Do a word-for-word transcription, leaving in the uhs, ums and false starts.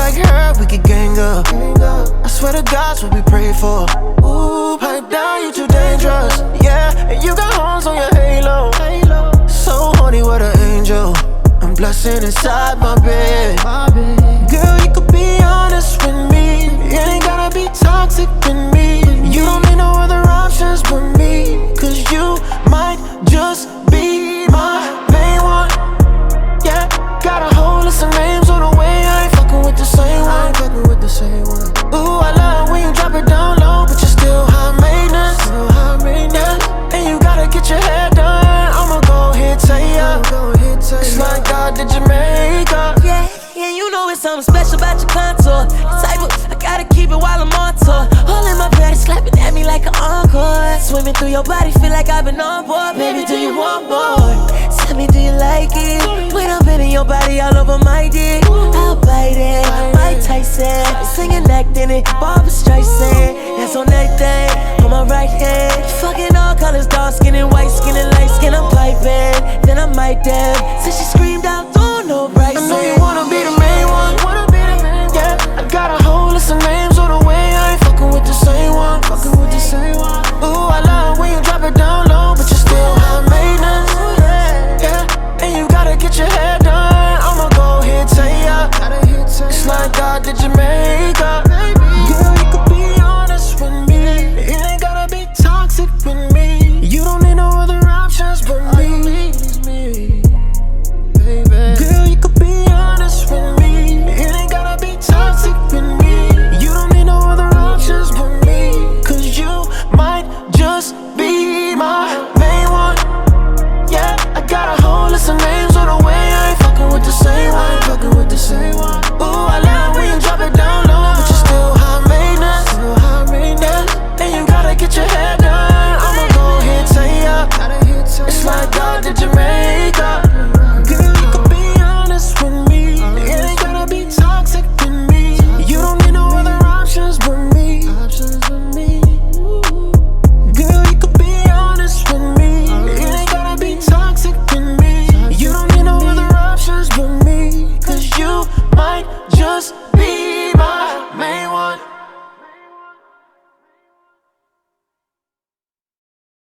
like her, we could gang up. I swear to God's what we pray for. Ooh, pipe down, you too dangerous. Yeah, and you got horns on your halo. So horny, what an angel. I'm blushing inside my bed. Girl, you could be honest with me. It ain't gotta be toxic with me. You don't need no other options but me. Cause you might just be my main one. Yeah, got a whole list of names on the way. I ain't fucking with the same one. I ain't fucking with the same one. Ooh, I love when you drop it down low, but you're still high maintenance. Still high maintenance. And you gotta get your hair done. I'ma go ahead, say ya. It's like God did Jamaica. Yeah, yeah, you know it's something special about your contour. The type of, I gotta keep it while I'm on tour. Holding my body, slapping at me like an encore. Swimming through your body, feel like I've been on board. Baby, do you want more? Tell me, do you like it? When I'm bending your body all over my dick, I'll bite it. Mike Tyson, singing, acting it. Ball